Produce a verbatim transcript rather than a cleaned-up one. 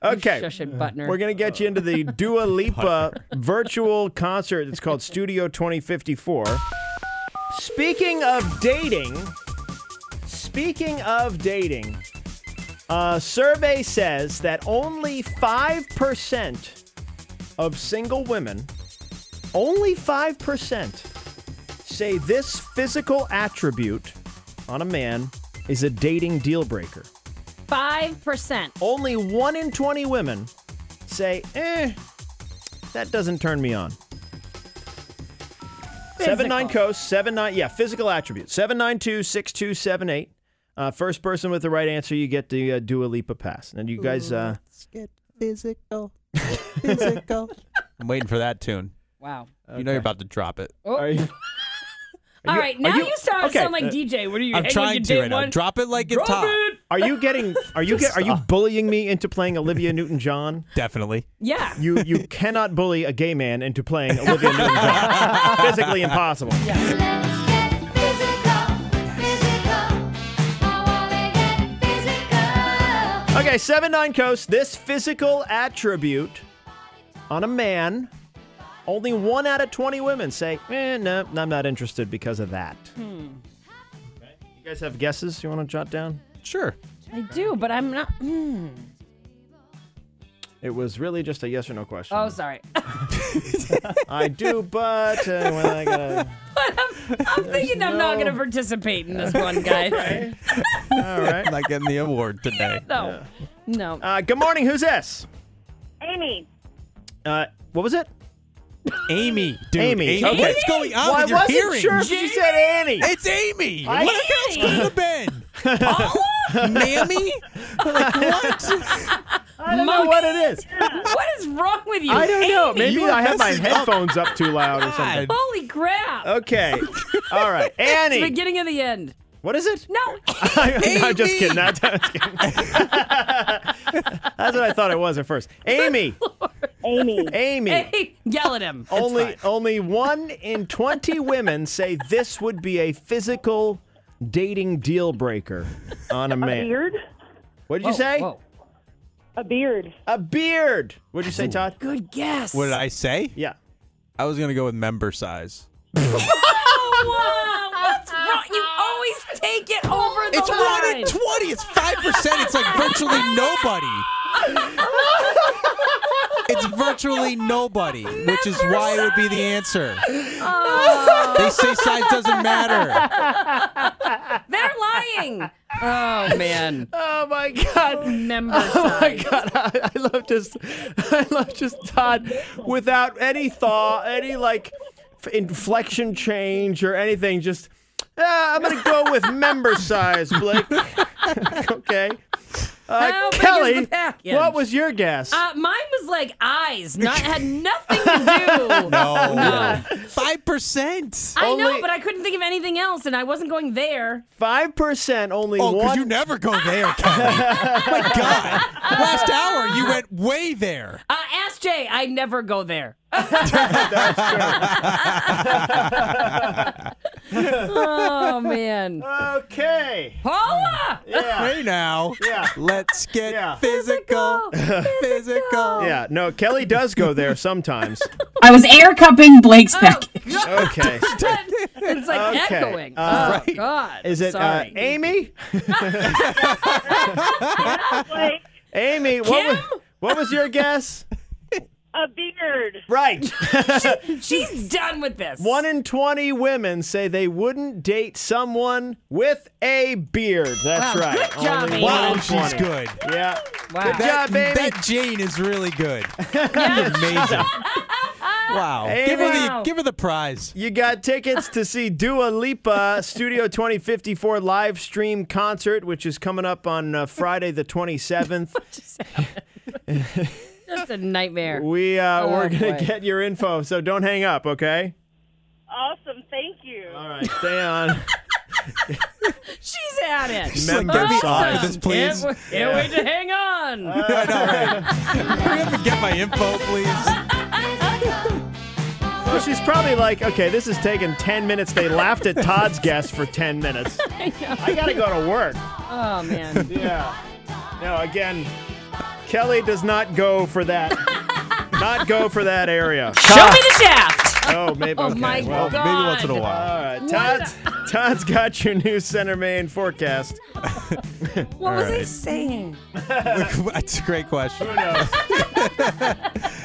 Okay. Shush it, Butner. We're going to get you into the Dua Lipa virtual concert. It's called Studio twenty fifty-four. Speaking of dating, speaking of dating, a survey says that only five percent of single women, only five percent, say this physical attribute on a man is a dating deal breaker. Five percent. Only one in twenty women say, eh, that doesn't turn me on. Seven nine coast, seven nine, yeah, physical attribute. seven nine two, six two seven eight. Uh, first person with the right answer, you get the uh, Dua Lipa pass. And you guys, uh, let's get physical, physical. I'm waiting for that tune. Wow. Okay. You know you're about to drop it. Oh. Are you, All you, right, now you, you start okay. sound like D J. What are you? I'm trying to right one? now. Drop it like Drop it's hot. it. Are you getting? Are you get? Are you bullying me into playing Olivia Newton-John? Definitely. Yeah. You you cannot bully a gay man into playing Olivia Newton-John. Physically impossible. Yeah. Okay, seven nine coast. This physical attribute on a man, only one out of twenty women say, eh, no, I'm not interested because of that. Hmm. Okay. You guys have guesses you want to jot down? Sure. I do, but I'm not. Mm. It was really just a yes or no question. Oh, sorry. I do, but uh, when I gotta. But I'm, I'm thinking I'm not no- going to participate in this one, guys. Okay. All right. Not getting the award today. No. No. Uh, good morning. Who's this? Amy. Uh, what was it? Amy, dude. Amy. Amy. Okay. What's going on Well, I with your wasn't hearing? sure if you said Annie. It's Amy. I- What else could it have been? Paula? Mammy? Like, what? I don't know what it is. What is wrong with you? I don't know. Amy? Maybe You were I have my messing up. headphones up too loud or something. Holy crap. Okay. All right. It's the Annie. beginning of the end. What is it? No. I, I'm just kidding. That's, that's kidding. That's what I thought it was at first. Amy. Amy. Amy. Hey, yell at him. It's Only fine. only one in twenty women say this would be a physical dating deal breaker on a A man. beard? What did you Whoa, say? Whoa. A beard. A beard. What did you say, Todd? Good guess. What did I say? Yeah. I was going to go with member size. Oh, wow. What's wrong? You always take it over the It's line. one in twenty. It's five percent. It's like virtually nobody. It's virtually nobody, which is why it would be the answer. Oh. They say size doesn't matter. They're lying. Oh, man. Oh my God. Member Oh my size. God. I, I love just I love just Todd without any thought, any like f- inflection change or anything. Just ah, I'm gonna go with member size, Blake. Okay. Uh, How big is Kelly, the package? what was your guess? Uh, mine was like eyes. Not had nothing to do. No. No. Five percent. I know, Only- but I couldn't think of anything else, and I wasn't going there. Five percent. Only Oh, because one. you never go there, Kelly. My God. Last hour, you went way there. Uh, ask Jay. I never go there. Oh man, Okay. Paula. Yeah. Hey now. Yeah. Let's get Yeah. physical. Physical. Yeah. No, Kelly does go there sometimes. I was air cupping Blake's Oh, package. God. Okay. It's like Okay. echoing. Uh, oh God. Is it uh, Sorry. Amy? Like Amy, what Kim? was, what was your guess? a beard. Right. She's done with this. One in twenty women say they wouldn't date someone with a beard. That's Wow, right. good job, Only Amy. one Wow, in she's twenty. good. Yeah. Wow. Good That, job, baby. that Jane is really good. Yeah. Amazing. Wow. Hey, give her wow. the give her the prize. You got tickets to see Dua Lipa Studio twenty fifty-four live stream concert, which is coming up on uh, Friday the twenty-seventh. Just a nightmare. We uh, Oh, we're gonna boy. get your info, so don't hang up, okay? Awesome. Thank you. All right, stay on. She's at it. She's like, Member get me size. off this, please. Can't, wa- can't wait to hang on. I know, right? Hurry up and get my info, please. Well, she's probably like, okay, this is taking ten minutes. They laughed at Todd's guess for ten minutes. I gotta go to work. Oh man. Yeah. No, again, Kelly does not go for that. Not go for that area. Show me the shaft. Oh, maybe. Oh okay, my well, God. Maybe once in a while. All right, Todd's, Todd's got your new Center Maine forecast. What was I saying? That's a great question. Who knows?